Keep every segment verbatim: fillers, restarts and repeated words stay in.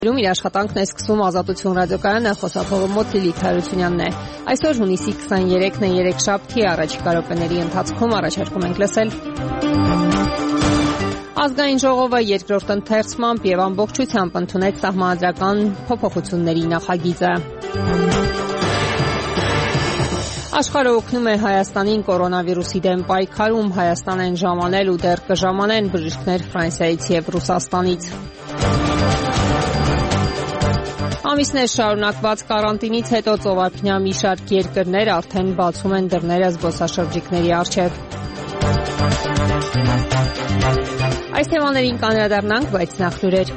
Իր աշխատանքն է սկսում Ազատություն ռադիոկայանը, խոսափողը մոտ Լիլիթ Հարությունյանն է։ Այսօր հունիսի քսաներեքն է, երեքշաբթի առաջիկա րոպեների ընթացքում առաջարկում ենք լսել. Ազգային ժողովը երկրորդ ընթերցմամբ եւ ամբողջությամբ ընդունեց սահմանադրական փոփոխությունների նախագիծը։ Աշխարհը օգնում է Հայաստանին կորոնավիրուսի դեմ պայքարում, Հայաստան են ժամանել ու դեռ կժամանեն բժիշկներ Ֆրանսիայից եւ Ռուսաստանից։ Ամիսներ շարունակված կարանտինից հետո ծովափնյա մի շարք երկրներ արդեն բացում են դռները զբոսաշրջիկների առջև։ Այս թեմաներին կանդրադառնանք, բայց նախ լուրեր։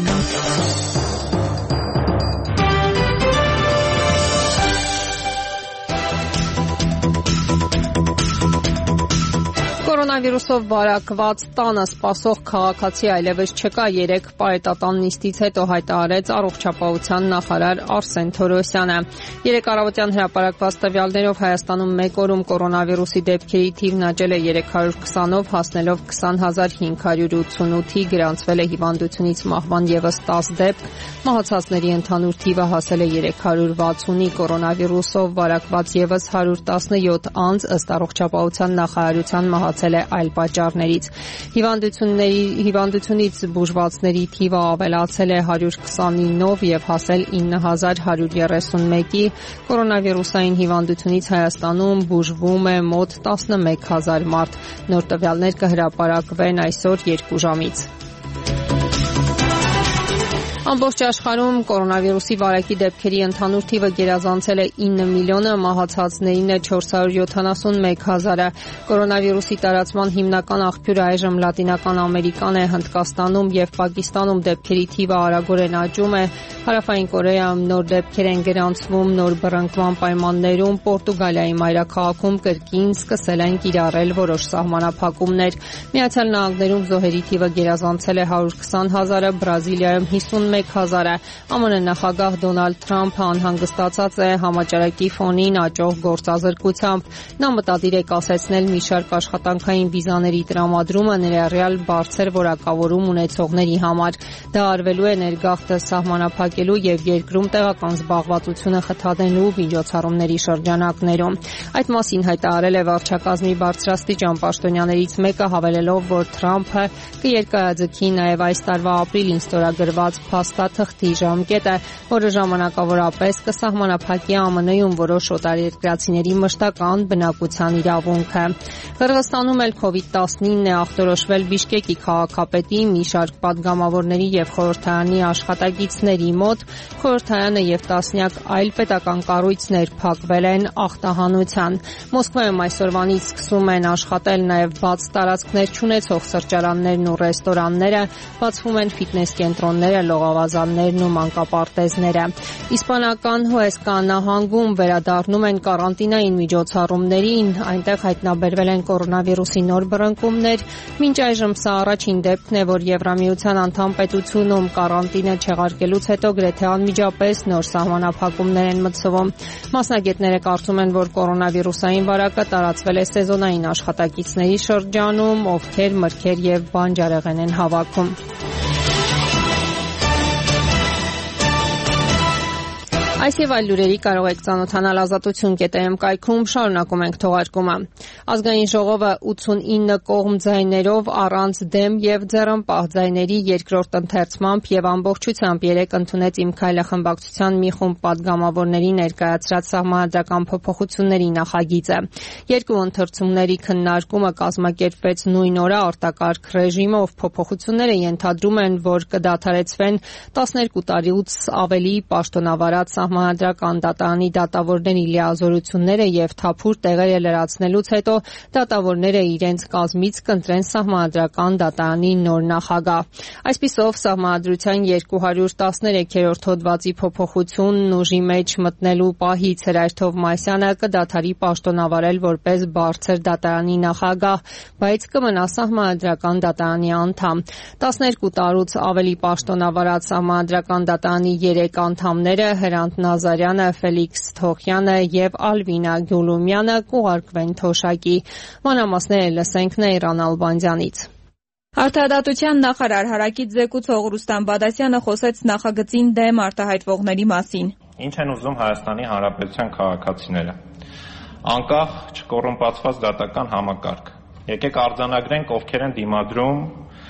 Կորոնավիրուսով վարակված տանը սպասող քաղաքացի այլևս չկա, երեք պարետատան նիստից հետո հայտարարեց առողջապահության նախարար Արսեն Թորոսյանը։ Երեք առավոտյան հրապարակված տվյալներով Հայաստանում մեկ օրում կորոնավիրուսի դեպքերի թիվն աճել է երեք հարյուր քսանով, հասնելով քսան հազար հինգ հարյուր ութսունութի, գրանցվել է հիվանդությունից մահվան ևս տասը դեպք, մահացածների ընդհանուր թիվը հասել է երեք հարյուր վաթսունի, կորոնավիրուսով վարակված ևս հարյուր տասնյոթ անձ ըստ առողջապահության նախարարության մահացել է այլ պատճառներից։ Հիվանդությունների հիվանդությունից բուժվածների թիվը ավելացել է հարյուր քսանինով եւ հասել ինը հազար հարյուր երեսունմեկի։ Կորոնավիրուսային հիվանդությունից Հայաստանում բուժվում է մոտ տասնմեկ հազար մարդ։ Նոր տվյալներ կհրապարակվեն այսօր երկու ժամից։ Ամբողջ աշխարհում կորոնավիրուսի վարակի դեպքերի ընդհանուր թիվը գերազանցել է ինը միլիոնը, մահացածներին է չորս հարյուր յոթանասունմեկ հազարը։ Կորոնավիրուսի տարածման հիմնական աղբյուրը այժմ Լատինական Ամերիկան է, Հնդկաստանում եւ Պակիստանում դեպքերի թիվը արագորեն աճում է։ Հարավային Կորեայում նոր դեպքեր են գրանցվում, նոր բռնկման պայմաններում Պորտուգալիայի մայրաքաղաքում կրկին սկսել են կիրառել որոշ սահմանափակումներ։ Միացյալ Նահանգներում զոհերի թիվը գերազանցել է հարյուր քսան հազարը, Բրազիլիայում հիսունմեկ հազարը։ ԱՄՆ նախագահ Դոնալդ Թրամփը անհանգստացած է համաճարակի ֆոնին աճող գործազրկությամբ։ Նա մտադիր է կասեցնել մի շարք աշխատանքային վիզաների տրամադրումը ներառյալ բարձր որակավորում ունեցողների համար։ Դա արվելու է ներգաղթը սահմանափակելու եւ երկրում տեղական զբաղվածությունը խթանելու միջոցառումների շրջանակներում։ Այդ մասին հայտարարել է վարչակազմի բարձրաստիճան պաշտոնյաներից մեկը, հավելելով, որ Թրամփը կերկայաձգի նաեւ այս տարվա ապրիլին ստորագրված փաստաթղթի ժամկետը, որը ժամանակավորապես կսահմանափակի ԱՄՆ-ում որոշ օտարերկրացիների մշտական բնակության իրավունքը։ Qırğızstանում էլ կովիդ տասնինը է ախտորոշվել Բիշկեկի քաղաքապետի, մի շարք падգամավորների եւ խորհրդարանի աշխատակիցների մոտ։ Խորհրդարանը եւ տասնյակ այլ պետական կառույցներ փակվել են ախտահանության։ Մոսկվայում այսօրվանից սկսում են աշխատել նաեւ բաց տարածքներ չունեցող սրճարաններն ու ռեստորանները, բացվում են ֆիթնես կենտրոնները, լողավազաններն ու մանկապարտեզները։ Իսպանական Հուեսկա նահանգում վերադառնում են կարանտինային միջոցառումներին, այնտեղ հայտնաբերվել են կորոնավիրուսի նոր բռնկումներ։ Մինչ այժմ սա առաջին դեպքն է, որ Եվրամիության անդամ պետությունում կարանտինը չեղարկելուց հետո գրեթե անմիջապես նոր սահմանափակումներ են մտցվում։ Մասնագետները կարծում են, որ կորոնավիրուսային վարակը տարածվել է սեզոնային աշխատակիցների շրջանում, ովքեր մրգեր եւ բանջարեղեն են հավաքում։ Այս եւ այլ լուրերի կարող եք ծանոթանալ ազատություն կետ է էմ կայքում, շարունակում ենք թողարկումը։ Ազգային ժողովը ութսունինը կողմ ձայներով առանց դեմ եւ ձեռնպահ ձայների երկրորդ ընթերցմամբ եւ ամբողջությամբ երեք ընդունեց Իմ քայլը խմբակցության մի խումբ падգամավորների ներկայացրած սահմանադրական փոփոխությունների նախագիծը։ Երկու ընթերցումների քննարկումը կազմակերպվեց նույն օրը արտակարգ ռեժիմով։ Փոփոխությունները ենթադրում են, որ կդադարեցվեն տասներկու տարուց ավելի պաշտոնավարած Սահմանադրական դատարանի դատավորների լիազորությունները եւ թափուր տեղերը լրացնելուց հետո դատավորները իրենց կազմից կընտրեն Սահմանադրական դատարանի նոր նախագահ։ Այսպիսով Սահմանադրության երկու հարյուր տասներեքերորդ հոդվածի փոփոխությունն ուժի մեջ մտնելու պահից Հրայր Թովմասյանը կդադարի պաշտոնավարել որպես բարձր դատարանի նախագահ, բայց կմնա Սահմանադրական դատարանի անդամ։ տասներկու տարուց ավելի պաշտոնավարած Սահմանադրական դատարանի երեք անդամները Հրանտ Նազարյանը, Ֆելիքս Թոխյանը եւ Ալվինա Գյուլումյանը կուղարկվեն թոշակի։ Մանրամասները լսենք Նեյրան Ալբանդյանից։ Արդարադատության նախարար Հարակից զեկուցող Ռուստամ Բադասյանը խոսեց նախագծին դեմ արտահայտվողների մասին։ Ինչ են ուզում Հայաստանի Հանրապետության քաղաքացիները։ Անկախ չկոռումպացված դատական համակարգ։ Եկեք արձանագրենք ովքեր են դիմադրում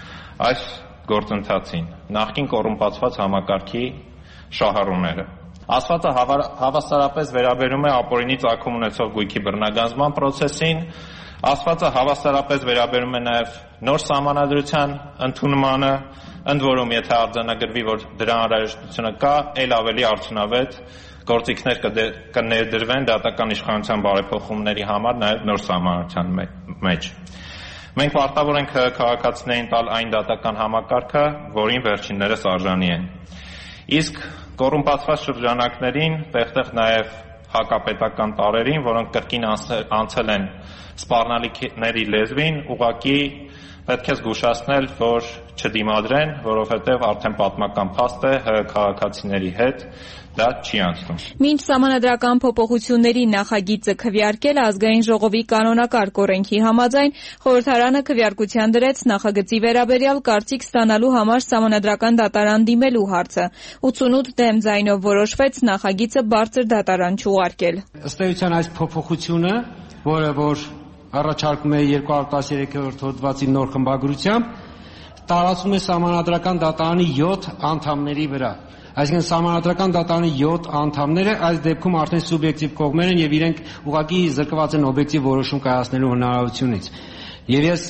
այս գործընթացին։ Նախկին կոռումպացված համակարգի շահառուները։ Ասվածը հավասարապես վերաբերում է ապօրինի ծագում ունեցող գույքի բռնագանձման process-ին, ասվածը հավասարապես վերաբերում է նաև նոր սահմանադրության ընդունմանը, ընդ որում եթե արձանագրվի, որ դրա անհրաժեշտությունը կա, ել ավելի արդյունավետ գործիքներ կներդրվեն դատական իշխանության բարեփոխումների համար նաև նոր սահմանադրության մեջ։ Մենք պարտավոր ենք քաղաքացիներին տալ այն դատական համակարգը, որին վերջիններս արժանի են։ Իսկ կոռումպացված շրջանակներին, տեղտեղ նաև հակապետական տարրերին, որոնք կրկին անցել են սպառնալիքների լեզվին, ուղղակի պետք է զգուշացնել, որ չդիմադրեն, որովհետև արդեն պատմական փաստ է ՀՀ քաղաքացիների հետ դա չի անցնում։ Մինչ սահմանադրական փոփոխությունների նախագիծը քվեարկել ազգային ժողովի կանոնակարգ օրենքի համաձայն, խորհրդարանը քվեարկության դրեց նախագծի վերաբերյալ կարծիք ստանալու համար սահմանադրական դատարան դիմելու հարցը։ ութսունութ դեմ ձայնով որոշվեց նախագիծը բարձր դատարան չուղարկել։ Ըստ էության այս փոփոխությունը, որը որ առաջարկում է երկու հազար տասներեքերորդ հոդվածի նոր խմբագրությամբ, տարածում է սահմանադրական դատարանի յոթ անդամների վրա։ Այսինքն սահմանադրական դատարանի յոթ անդամները այս դեպքում արդեն սուբյեկտիվ կողմեր են եւ իրենք ուղղակի զրկված են օբյեկտիվ որոշում կայացնելու հնարավորությունից։ Եվ ես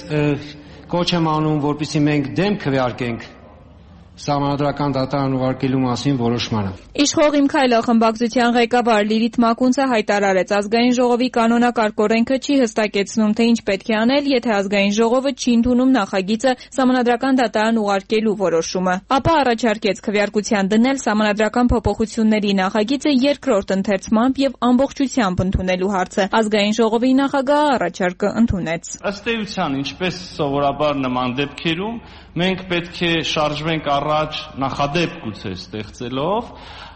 կոչ եմ անում, որպեսզի մենք դեմ քվեարկենք սահմանադրական դատարան ուղարկելու մասին որոշմանը։ Իշխող Իմ Քայլը խմբակցության ղեկավար Լիլիթ Մակունցը հայտարարեց, ազգային ժողովի կանոնակարգ օրենքը չի հստակեցնում, թե ինչ պետք է անել, եթե ազգային ժողովը չի ընդունում նախագիծը սահմանադրական դատարան ուղարկելու որոշումը։ Ապա առաջարկեց քվեարկության դնել սահմանադրական փոփոխությունների նախագիծը երկրորդ ընթերցմամբ եւ ամբողջությամբ ընդունելու հարցը։ Ազգային ժողովի նախագահը առաջարկը ընդունեց։ Ըստ էության, ինչպես սովորաբար նման դեպքերում, մենք պետք է շարժվենք առաջ նախադեպ գուցե ստեղծելով,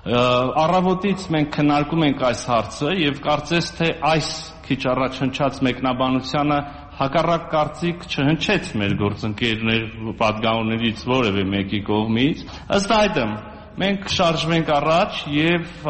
առավոտից մենք քննարկում ենք այս հարցը եւ կարծես թե այս քիչ առաջ հնչած մեկնաբանությանը հակառակ կարծիք չհնչեց մեր գործընկերներ պատգամներից որևէ մեկի կողմից։ Ըստ այդմ մենք շարժվենք առաջ եւ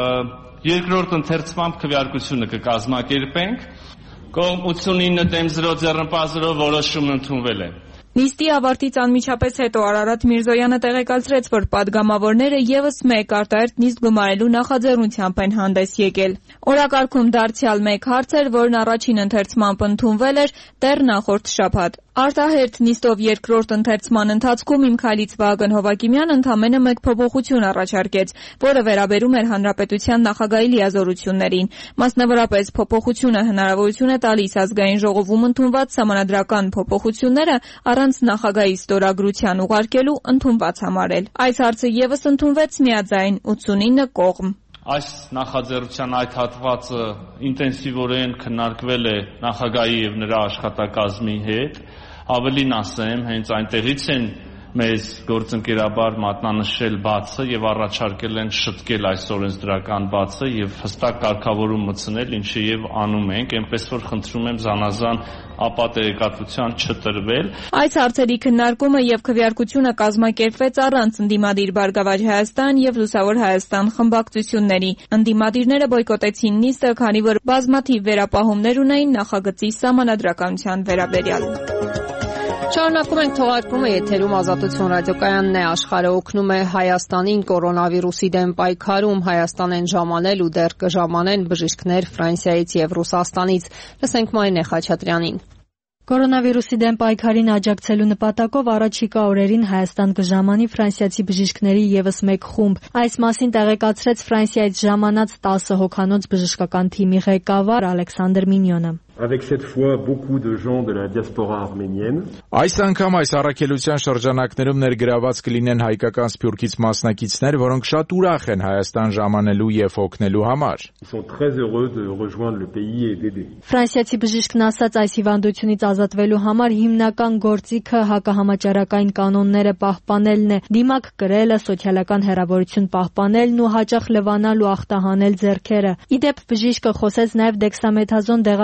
երկրորդ ընթերցմամբ քվեարկությունը կկազմակերպենք։ Կողմ ութսունինը դեմ զրո ձեռնպահ զրո որոշումն ընդունվել է։ Նիստի ավարտից անմիջապես հետո Արարատ Միրզոյանը տեղեկացրեց, որ պատգամավորները եւս մեկ արտահերթ նիստ գումարելու նախաձեռնությամբ են հանդես եկել։ Օրակարգում դարձյալ մեկ հարց էր, որն առաջին ընթերցմամբ ընդունվել էր դեռ նախորդ շաբաթ։ Արտահերթ նիստով երկրորդ ընթերցման ընթացքում Իմ Քայլից Վահագն Հովակիմյանը ընդամենը մեկ փոփոխություն առաջարկեց, որը վերաբերում էր հանրապետության նախագահի լիազորություններին։ Մասնավորապես փոփոխությունը հնարավորություն է տալիս ազգային ժողովում ընդունված սահմանադրական փոփոխությունները առանց նախագահի ստորագրության ուղարկելու ընդունված համարել։ Այս հարցը եւս ընդունվեց միաձայն ութսունինը կողմ։ Այս նախաձեռնության այդ հատվածը ինտենսիվորեն քննարկվել է նախագահի եւ նրա աշխատակազմի հետ։ Ավելին ասեմ, հենց այնտեղից են մեզ գործընկերաբար մատնանշել բացը եւ առաջարկել են շտկել այս օրենսդրական բացը եւ հստակ կարգավորում մտցնել, ինչը եւ անում ենք, այնպես որ խնդրում եմ զանազան ապատերեկատվության չտրվել։ Այս հարցերի քննարկումը եւ քվեարկությունը կազմակերպվեց առանց ընդդիմադիր Բարգավաճ Հայաստան եւ Լուսավոր Հայաստան խմբակցությունների։ Ընդդիմադիրները բոյկոտեցին նիստը, քանի որ բազմաթիվ վերապահումներ ունեին նախագծի սահմանադրականության վերաբերյալ։ Շարունակում ենք թողարկումը, եթերում Ազատություն ռադիոկայանն է, աշխարհը օգնում է Հայաստանին կորոնավիրուսի դեմ պայքարում, Հայաստան են ժամանել ու դեռ կժամանեն բժիշկներ Ֆրանսիայից եւ Ռուսաստանից։ Լսենք Մարինե Խաչատրյանին։ Կորոնավիրուսի դեմ պայքարին աջակցելու նպատակով առաջիկա օրերին Հայաստան կժամանի ֆրանսիացի բժիշկների եւս մեկ խումբ։ Այս մասին տեղեկացրեց Ֆրանսիայից ժամանած տասը հոգանոց բժշկական թիմի ղեկավար Ալեքսանդր Մինյոնը։ Avec cette fois beaucoup de gens de la diaspora arménienne. Այս անգամ այս առաքելության շրջանակներում ներգրաված կլինեն հայկական սփյուռքից մասնակիցներ, որոնք շատ ուրախ են Հայաստան ժամանելու եւ օգնելու համար։ Ils sont très heureux de rejoindre le pays et d'aider. Ֆրանսիացի բժիշկն ասաց, այս հիվանդությունից ազատվելու համար հիմնական գործիքը հակահամաճարակային կանոնները պահպանելն է, դիմակ կրելը, սոցիալական հեռավորություն պահպանելն ու հաճախ լվանալ ու ախտահանել ձեռքերը։ Իդեպ բժիշկը խոսեց նաեւ դեքսամեթազոն դեղամիջոցի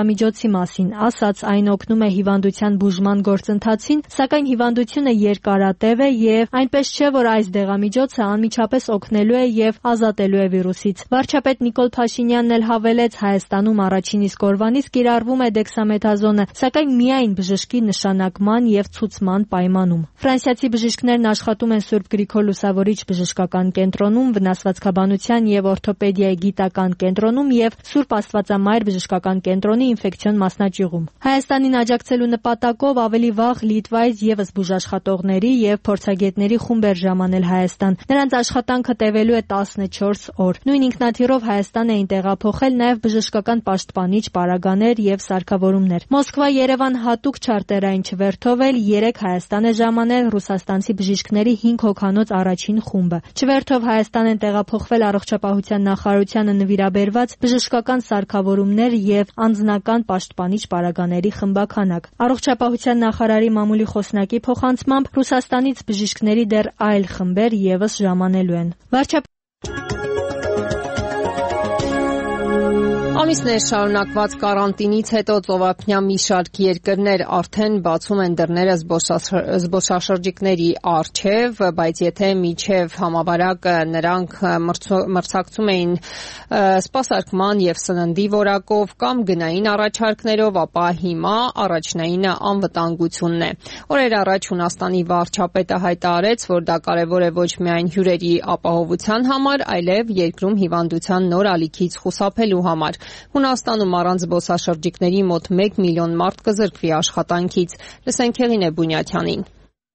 վիրուսի մասին, ասաց այն օգնում է հիվանդության բուժման գործընթացին, սակայն հիվանդությունը երկարատև է եւ այնպես չէ, որ այս դեղամիջոցը անմիջապես օգնելու է եւ ազատելու է վիրուսից։ Վարչապետ Նիկոլ Փաշինյանն էլ հավելեց, Հայաստանում առաջին իսկ օրվանից կիրառվում է դեքսամեթազոնը, սակայն միայն բժշկի նշանակման եւ ցուցման պայմանում։ Ֆրանսիացի բժիշկներն աշխատում են Սուրբ Գրիգոր Լուսավորիչ բժշկական կենտրոնում, վնասվածքաբանության եւ օրթոպեդիայի գիտական կենտրոնում եւ Սուրբ Աստվածամայր բժշկական կենտրոնի ինֆեկցիոն մասնաճյուղում։ Հայաստանին աջակցելու նպատակով ավելի վաղ Լիտվայից եւս բուժաշխատողների եւ փորձագետների խումբ էր ժամանել Հայաստան։ Նրանց աշխատանքը տևելու է տասնչորս օր։ Նույն ինքնաթիռով Հայաստան էին տեղափոխել նաեւ բժշկական պաշտպանիչ պարագաներ եւ սարքավորումներ։ Մոսկվա-Երևան հատուկ չարտերային չվերթով էլ երեք Հայաստան է ժամանել ռուսաստանցի բժիշկների հինգ հոգանոց առաջին խումբը։ Չվերթով Հայաստան են տեղափոխվել առողջապահության նախարարությանը նվիրաբերված բժշկական սարքավորումներ եւ անձնական պաշտպանիչ պարագաների խմբաքանակ։ Առողջապահության նախարարի մամուլի խոսնակի փոխանցմամբ Ռուսաստանից բժիշկների դեռ այլ խմբեր եւս ժամանելու են։ Վարչապետ Ամիսներ շարունակված կարանտինից հետո ծովափնյա մի շարք երկրներ արդեն բացում են դռները զբոսաշրջիկների առջև, բայց եթե միջև համավարակը նրանք մրցակցում էին սպասարկման եւ սննդի որակով կամ գնային առաջարկներով, ապա հիմա առաջնայինը անվտանգությունն է։ Օրեր առաջ Հունաստանի վարչապետը հայտարարեց, որ դա կարևոր է ոչ միայն հյուրերի ապահովության համար, այլև երկրում հիվանդության նոր ալիքից խուսափելու համար։ Հունաստանում առանց զբոսաշրջիկների մոտ մեկ միլիոն մարդ կզրկվի աշխատանքից։ Լսենք Հեղինե Բունյաթյանին։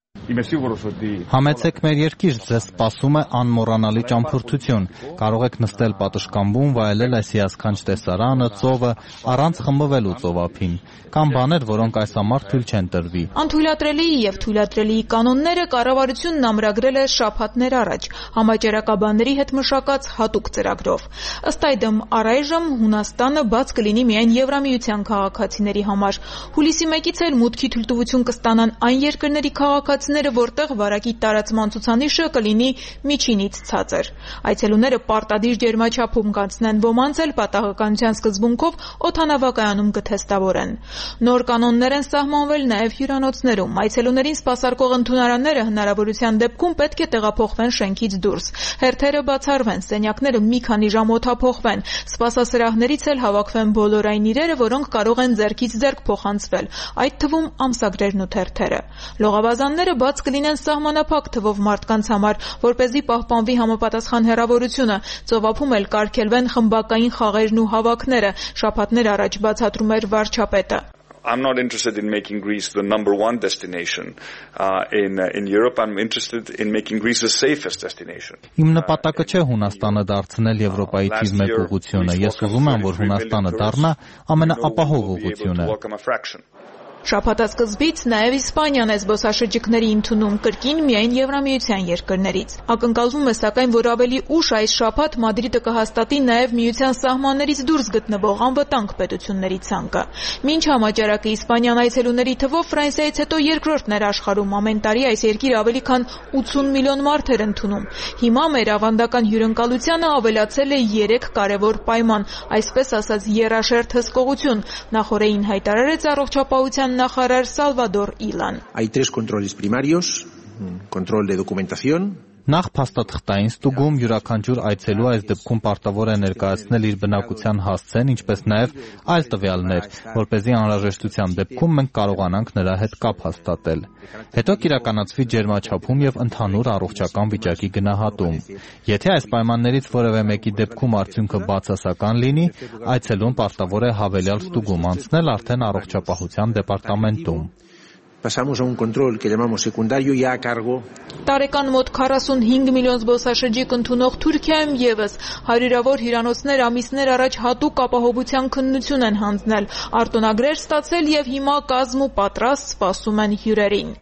Համեցեք մեր երկիր, ձեզ սպասում է անմոռանալի ճամփորդություն։ Կարող եք նստել պատշգամբում, վայելել այս հիասքանչ տեսարանը, ծովը, առանց խմբվելու ծովափին։ Կամ բաներ, որոնք այս ամառ թույլ չեն տրվի։ Անթույլատրելիի եւ թույլատրելիի կանոնները կառավարությունն ամրագրել է շաբաթներ առաջ համաճարակաբանների հետ մշակած հատուկ ծրագրով։ Ըստ այդմ, առայժմ Հունաստանը բաց կլինի միայն Եվրամիության քաղաքացիների համար։ Հուլիսի մեկից էլ մուտքի թույլտվություն կստանան այն երկրների քաղաքացիները, որտեղ վարակի տարածման ցուցանիշը կլինի միջինից ցածր։ Այցելուները պարտադիր ջերմաչափում կանցնեն, ոմանց էլ պատահականության սկզբունքով օդանավակայանում կթեստավորեն։ Նոր կանոններ են սահմանվել նաև հյուրանոցներում։ Այցելուներին սպասարկող ընդունարանները հնարավորության դեպքում պետք է տեղափոխվեն շենքից դուրս։ Հերթերը բացառվեն, սենյակները մի քանի ժամ օդափոխվեն, սպասասրահներից էլ հավաքվեն բոլոր այն իրերը, որոնք կարող են ձեռքից ձեռք փոխանցվել, այդ թվում ամսագրերն ու թերթերը։ Լողավազանները բաց կլինեն սահմանափակ թվով մարդկանց համար, որպեսզի պահպանվի համապատասխան հեռավորությունը։ Ծովափում էլ կարգելվեն խմբակային խաղերն ու հավաքները, շաբաթներ առաջ բացատրում էր վարչապետը։ I'm not interested in making Greece the number one destination uh, in uh, in Europe. I'm interested in making Greece the safest destination. Իմ նպատակը չէ Հունաստանը դարձնել Եվրոպայի թիվ մեկ ուղղությունը։ Ես ուզում եմ, որ Հունաստանը դառնա ամենաապահով ուղղությունը։ Շաբաթասկզբից նաև Իսպանիան է զբոսաշրջիկների ընդունում, կրկին միայն Եվրամիության երկրներից։ Ակնկալվում է սակայն, որ ավելի ուշ այս շաբաթ Մադրիդը կհաստատի նաև միության սահմաններից դուրս գտնվող անվտանգ պետությունների ցանկը։ Մինչ համաճարակը Իսպանիան այցելուների թվով Ֆրանսիայից հետո երկրորդն էր աշխարհում, ամեն տարի այս երկիրը ավելի քան ութուն միլիոն մարդ էր ընդունում։ Հիմա մեր ավանդական հյուրընկալությանը ավելացել է երեք կարևոր պայման, այսպես ասած եռաշերտ հսկողություն, նախորդին հայտարարեց առողջապահության նախարար Սալվադոր Իլան։ Hay tres controles primarios, control de documentación. Նախ փաստաթղթային ստուգում, յուրաքանչյուր այցելու այս դեպքում պարտավոր է ներկայացնել իր բնակության հասցեն, ինչպես նաև այլ տվյալներ, որպեսզի անհրաժեշտության դեպքում մենք կարողանանք նրա հետ կապ հաստատել։ Հետո կիրականացվի ջերմաչափում եւ ընդհանուր առողջական վիճակի գնահատում։ Եթե այս պայմաններից որևէ մեկի դեպքում արդյունքը բացասական լինի, այցելուն պարտավոր է հավելյալ ստուգում անցնել արդեն առողջապահության դեպարտամենտում։ Pasamos a un control que llamamos secundario ya a cargo. Տարեկան մոտ քառասունհինգ միլիոն զբոսաշրջիկ ընդունող Թուրքիայում եւս հարյուրավոր հյուրանոցներ ամիսներ առաջ հատուկ ապահովության քննություն են հանձնել, արտոնագրեր ստացել եւ հիմա կազմ ու պատրաստ սպասում են հյուրերին։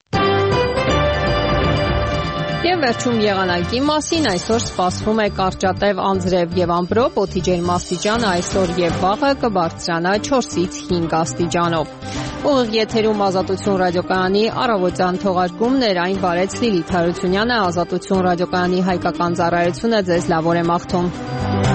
Եվ վերջում եղանակի մասին այսօր սպասվում է կարճատև անձրև եւ ամպրոպ, օդի ջերմաստիճանը այսօր եւ վաղը կբարձրանա չորսից հինգ աստիճանով։ Ուղիղ եթերում Ազատություն ռադիոկայանի առավոտյան թողարկումներ, այն բարեց Լիլիթ Հարությունյանը, Ազատություն ռադիոկայանի հայկական ծառայությունը ձեզ լավ օր է մաղթում։